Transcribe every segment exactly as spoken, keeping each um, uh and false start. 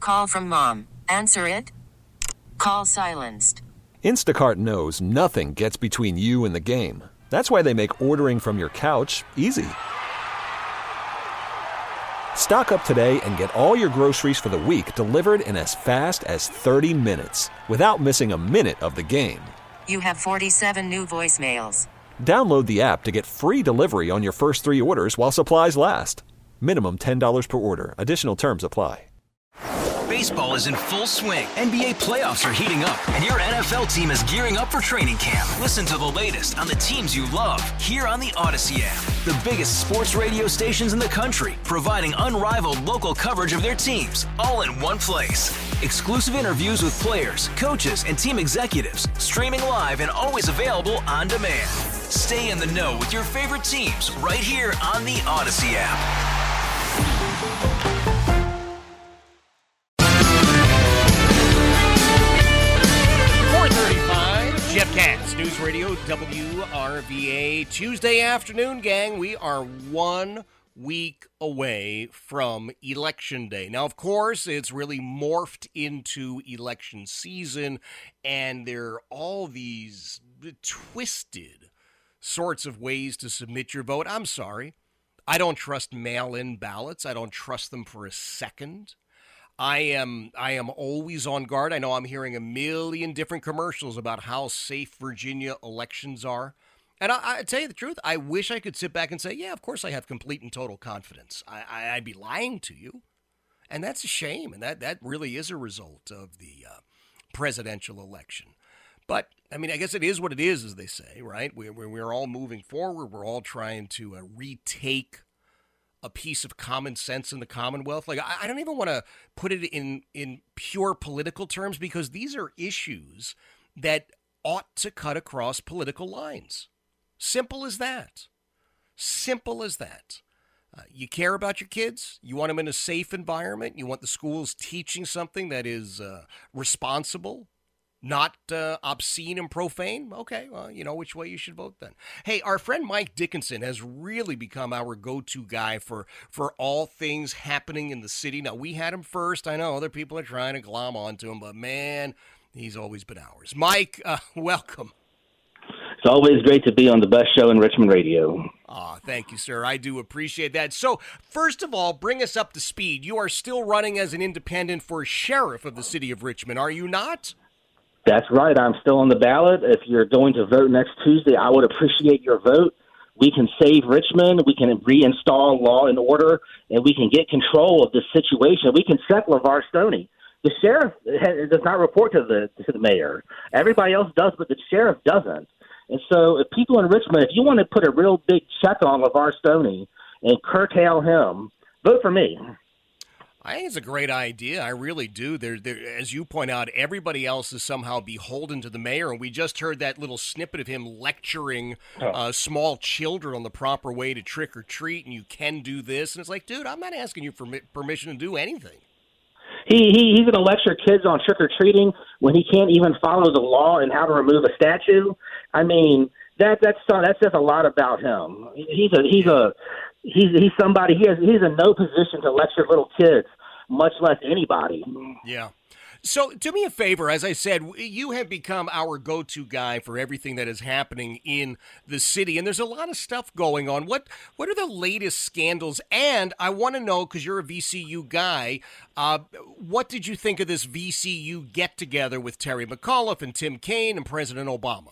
Call from mom. Answer it. Call silenced. Instacart knows nothing gets between you and the game. That's why they make ordering from your couch easy. Stock up today and get all your groceries for the week delivered in as fast as thirty minutes without missing a minute of the game. You have forty-seven new voicemails. Download the app to get free delivery on your first three orders while supplies last. Minimum ten dollars per order. Additional terms apply. Baseball is in full swing. N B A playoffs are heating up, and your N F L team is gearing up for training camp. Listen to the latest on the teams you love here on the Odyssey app. The biggest sports radio stations in the country, providing unrivaled local coverage of their teams, all in one place. Exclusive interviews with players, coaches, and team executives, streaming live and always available on demand. Stay in the know with your favorite teams right here on the Odyssey app. Jeff Katz, News Radio W R V A. Tuesday afternoon, gang. We are one week away from Election Day. Now, of course, it's really morphed into election season, and there are all these twisted sorts of ways to submit your vote. I'm sorry. I don't trust mail-in ballots. I don't trust them for a second. I am I am always on guard. I know I'm hearing a million different commercials about how safe Virginia elections are. And I, I tell you the truth, I wish I could sit back and say, yeah, of course I have complete and total confidence. I, I, I'd be lying to you. And that's a shame. And that, that really is a result of the uh, presidential election. But, I mean, I guess it is what it is, as they say, right? We're, we're all moving forward. We're all trying to uh, retake a piece of common sense in the Commonwealth. Like, I, I don't even want to put it in, in pure political terms, because these are issues that ought to cut across political lines. Simple as that. Simple as that. Uh, you care about your kids. You want them in a safe environment. You want the schools teaching something that is uh, responsible, not uh, obscene and profane. Okay, well, you know which way you should vote then. Hey, our friend Mike Dickinson has really become our go-to guy for, for all things happening in the city. Now, we had him first. I know other people are trying to glom onto him, but man, he's always been ours. Mike, uh, welcome. It's always great to be on the best show in Richmond radio. Oh, thank you, sir. I do appreciate that. So, first of all, bring us up to speed. You are still running as an independent for sheriff of the city of Richmond, are you not? That's right. I'm still on the ballot. If you're going to vote next Tuesday, I would appreciate your vote. We can save Richmond. We can reinstall law and order, and we can get control of this situation. We can set LeVar Stoney. The sheriff does not report to the to the mayor. Everybody else does, but the sheriff doesn't. And so if people in Richmond, if you want to put a real big check on LeVar Stoney and curtail him, vote for me. I think it's a great idea. I really do. There, there, as you point out, everybody else is somehow beholden to the mayor, and we just heard that little snippet of him lecturing uh, small children on the proper way to trick or treat, and you can do this. And it's like, dude, I'm not asking you for permission to do anything. He, he he's going to lecture kids on trick or treating when he can't even follow the law and how to remove a statue. I mean, that that's that says a lot about him. He's a he's a he's he's somebody. He has he's in no position to lecture little kids, much less anybody. Yeah. So do me a favor, as I said, you have become our go-to guy for everything that is happening in the city, and there's a lot of stuff going on. What what are the latest scandals? And I want to know, because you're a V C U guy, uh, what did you think of this V C U get-together with Terry McAuliffe and Tim Kaine and President Obama?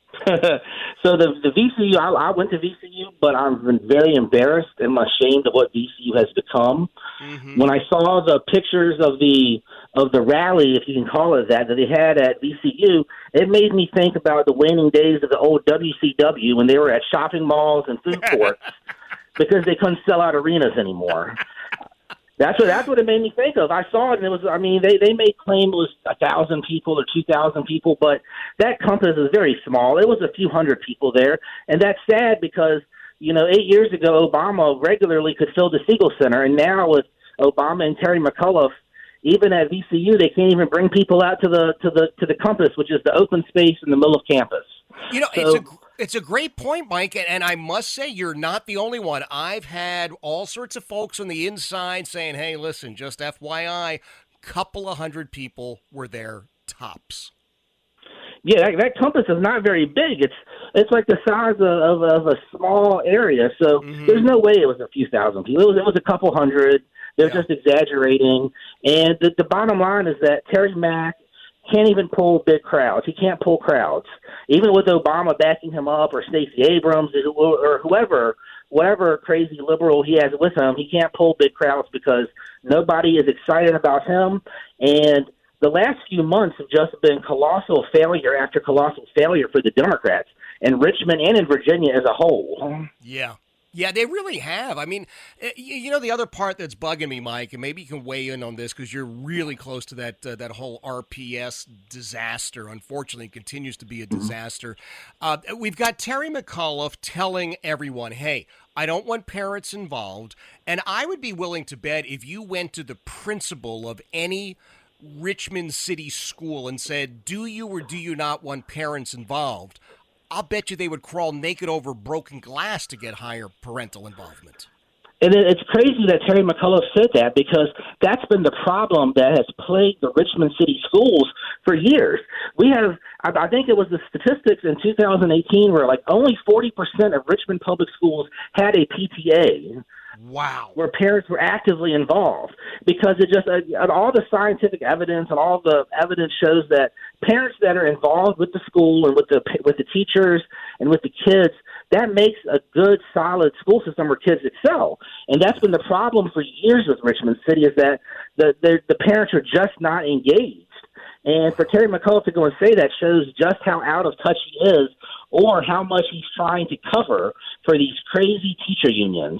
So the the V C U, I, I went to V C U, but I've been very embarrassed and ashamed of what V C U has become. Mm-hmm. When I saw the pictures of the of the rally, if you can call it that, that they had at V C U, it made me think about the waning days of the old W C W when they were at shopping malls and food courts because they couldn't sell out arenas anymore. That's what that's what it made me think of. I saw it, and it was. I mean, they, they may claim it was a thousand people or two thousand people, but that compass is very small. It was a few hundred people there, and that's sad because you know eight years ago Obama regularly could fill the Siegel Center, and now with Obama and Terry McAuliffe, even at V C U, they can't even bring people out to the to the to the compass, which is the open space in the middle of campus. You know, so, it's a it's a great point, Mike, and I must say you're not the only one. I've had all sorts of folks on the inside saying, "Hey, listen, just F Y I, couple of hundred people were there tops. Yeah, that, that compass is not very big. It's it's like the size of, of, of a small area. So mm-hmm. there's no way it was a few thousand people. It was, it was a couple hundred. They're yeah. just exaggerating. And the, the bottom line is that Terry Mack can't even pull big crowds. He can't pull crowds. Even with Obama backing him up or Stacey Abrams or whoever, whatever crazy liberal he has with him, he can't pull big crowds because nobody is excited about him. And the last few months have just been colossal failure after colossal failure for the Democrats in Richmond and in Virginia as a whole. Yeah. Yeah, they really have. I mean, you know, the other part that's bugging me, Mike, and maybe you can weigh in on this because you're really close to that uh, that whole R P S disaster. Unfortunately, it continues to be a disaster. Uh, we've got Terry McAuliffe telling everyone, hey, I don't want parents involved. And I would be willing to bet if you went to the principal of any Richmond City school and said, do you or do you not want parents involved? I'll bet you they would crawl naked over broken glass to get higher parental involvement. And it's crazy that Terry McAuliffe said that because that's been the problem that has plagued the Richmond City schools for years. We have, I think it was the statistics in two thousand eighteen where like only forty percent of Richmond public schools had a P T A. Wow. Where parents were actively involved because it just, uh, all the scientific evidence and all the evidence shows that parents that are involved with the school and with the with the teachers and with the kids, that makes a good, solid school system where kids excel. And that's been the problem for years with Richmond City is that the the, the parents are just not engaged. And for Terry McAuliffe to go and say that shows just how out of touch he is or how much he's trying to cover for these crazy teacher unions.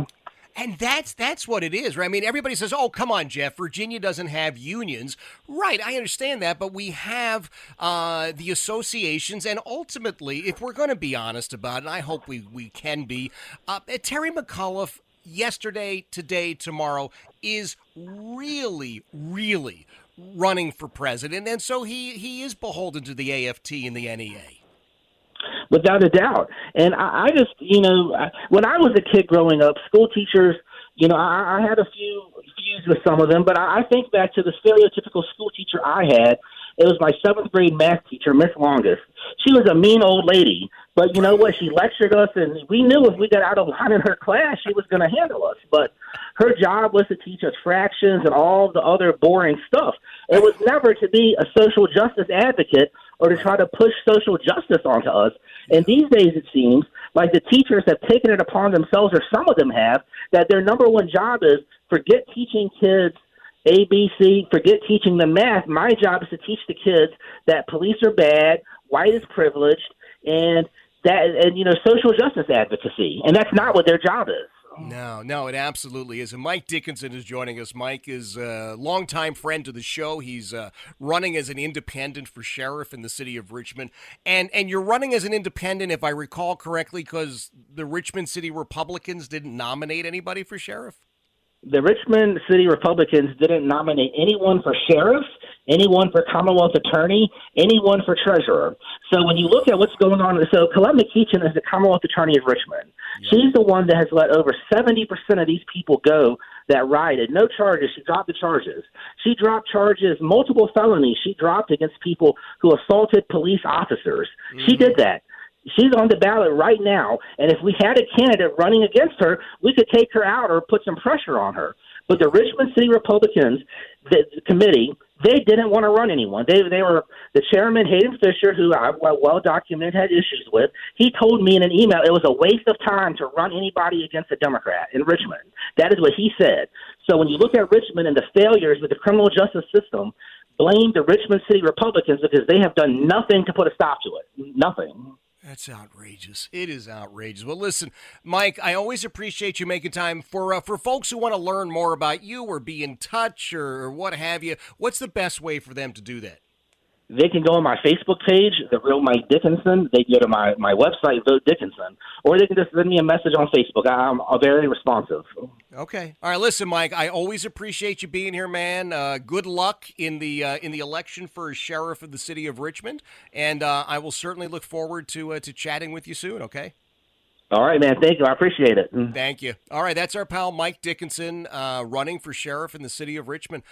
And that's that's what it is, right? I mean, everybody says, oh, come on, Jeff, Virginia doesn't have unions. Right, I understand that, but we have uh, the associations, and ultimately, if we're going to be honest about it, and I hope we, we can be, uh, Terry McAuliffe, yesterday, today, tomorrow, is really, really running for president, and so he, he is beholden to the A F T and the N E A. Without a doubt. And I, I just, you know, I, when I was a kid growing up, school teachers, you know, I, I had a few feuds with some of them, but I, I think back to the stereotypical school teacher I had. It was my seventh grade math teacher, Miss Longest. She was a mean old lady, but you know what? She lectured us, and we knew if we got out of line in her class, she was going to handle us. But her job was to teach us fractions and all the other boring stuff. It was never to be a social justice advocate or to try to push social justice onto us. And these days, it seems like the teachers have taken it upon themselves, or some of them have, that their number one job is forget teaching kids A B C, forget teaching them math. My job is to teach the kids that police are bad, white is privileged, and that, and you know, social justice advocacy. And that's not what their job is. No, no, it absolutely is. And Mike Dickinson is joining us. Mike is a longtime friend to the show. He's uh, running as an independent for sheriff in the city of Richmond. And and you're running as an independent, if I recall correctly, because the Richmond City Republicans didn't nominate anybody for sheriff? The Richmond City Republicans didn't nominate anyone for sheriff, anyone for Commonwealth Attorney, anyone for treasurer. So when you look at what's going on, so Colette McEachin is the Commonwealth Attorney of Richmond. Yeah. She's the one that has let over seventy percent of these people go that rioted. No charges. She dropped the charges. She dropped charges, multiple felonies she dropped against people who assaulted police officers. Mm-hmm. She did that. She's on the ballot right now, and if we had a candidate running against her, we could take her out or put some pressure on her. But the Richmond City Republicans, the, the committee, they didn't want to run anyone. They they were the chairman, Hayden Fisher, who I well documented had issues with. He told me in an email it was a waste of time to run anybody against a Democrat in Richmond. That is what he said. So when you look at Richmond and the failures with the criminal justice system, blame the Richmond City Republicans because they have done nothing to put a stop to it. Nothing. That's outrageous. It is outrageous. Well, listen, Mike, I always appreciate you making time for uh, for folks who want to learn more about you or be in touch or, or what have you. What's the best way for them to do that? They can go on my Facebook page, The Real Mike Dickinson. They can go to my, my website, Vote Dickinson. Or they can just send me a message on Facebook. I'm, I'm very responsive. Okay. All right. Listen, Mike, I always appreciate you being here, man. Uh, good luck in the uh, in the election for sheriff of the city of Richmond. And uh, I will certainly look forward to uh, to chatting with you soon, okay? All right, man. Thank you. I appreciate it. Thank you. All right. That's our pal, Mike Dickinson, uh, running for sheriff in the city of Richmond.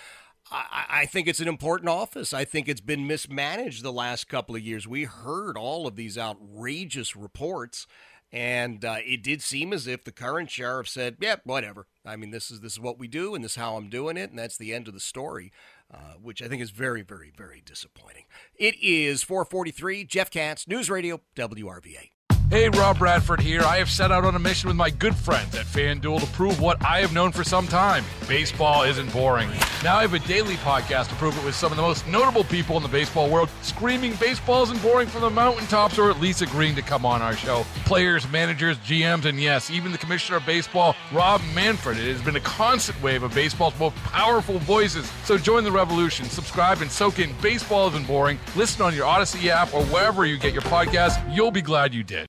I, I think it's an important office. I think it's been mismanaged the last couple of years. We heard all of these outrageous reports, and uh, it did seem as if the current sheriff said, yeah, whatever. I mean, this is this is what we do, and this is how I'm doing it, and that's the end of the story, uh, which I think is very, very, very disappointing. It is four forty-three, Jeff Katz, News Radio, W R V A. Hey, Rob Bradford here. I have set out on a mission with my good friends at FanDuel to prove what I have known for some time. Baseball isn't boring. Now I have a daily podcast to prove it with some of the most notable people in the baseball world, screaming baseball isn't boring from the mountaintops, or at least agreeing to come on our show. Players, managers, G Ms, and yes, even the commissioner of baseball, Rob Manfred. It has been a constant wave of baseball's most powerful voices. So join the revolution. Subscribe and soak in Baseball Isn't Boring. Listen on your Odyssey app or wherever you get your podcasts. You'll be glad you did.